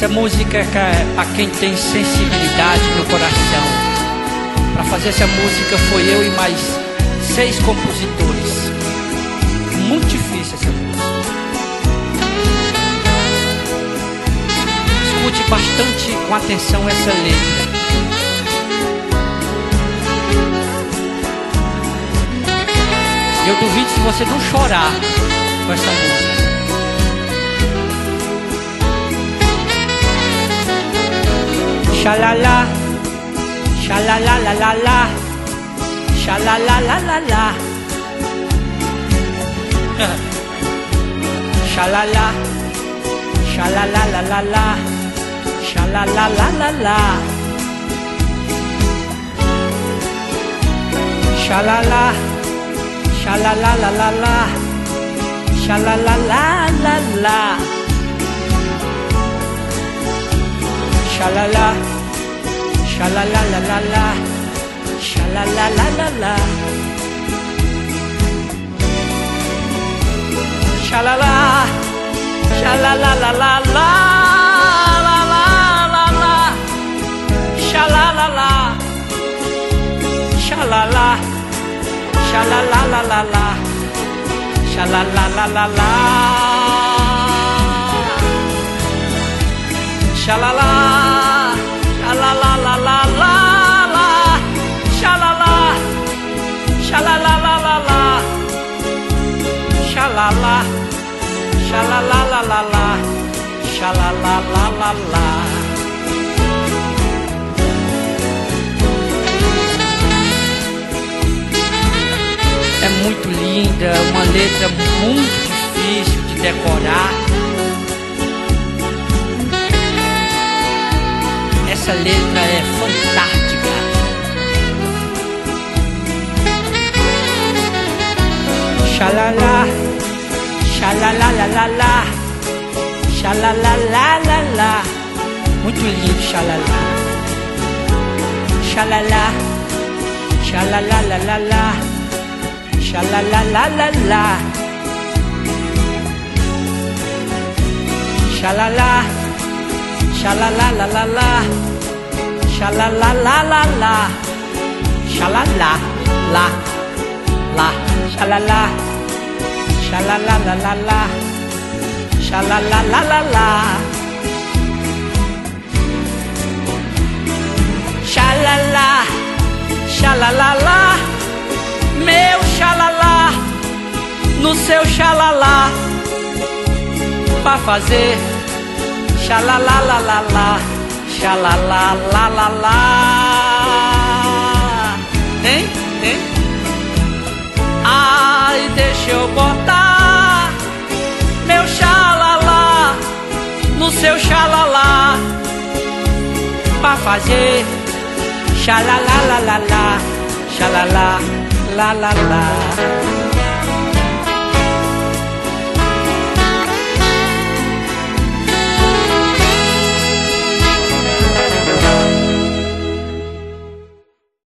música é para quem tem sensibilidade no coração. Para fazer essa música foi eu e mais 6 compositores. Muito difícil essa música. Escute bastante com atenção essa letra. Eu duvido se você não chorar com essa música. Xalala, xalala la la la, xalala la la la. Xalala, xalala la la la, xalala la la la. Xalala, xalala la la la, xalala la la la. Xalala, xalala la la la, xalala la la la. Xalala, xalala la la la, la la la la. Xalala la, xalala, xalala la la la, xalala la la la. Xalala, xalala la la la la, xalala, xalala la la la, xalala, xalala la la la, xalala la la la. É muito linda, uma letra muito difícil de decorar. Essa letra é fantástica. Xalala, xalala la la la, xalala la la la. Muito lindo, xalala. Xalala, xalala la la la, xalala la la la. Xalala, xalala la la la, xalala la la la, xalala la la, xalala, xalala la la la, xalala la la la. Xalala, xalala la, meu xalala, no seu xalala, pra fazer xalala la la la, xalala la la la. Hein? Hein? Ai, deixa eu botar meu xalala no seu xalala, pra fazer xalala la la la, xalala la la la.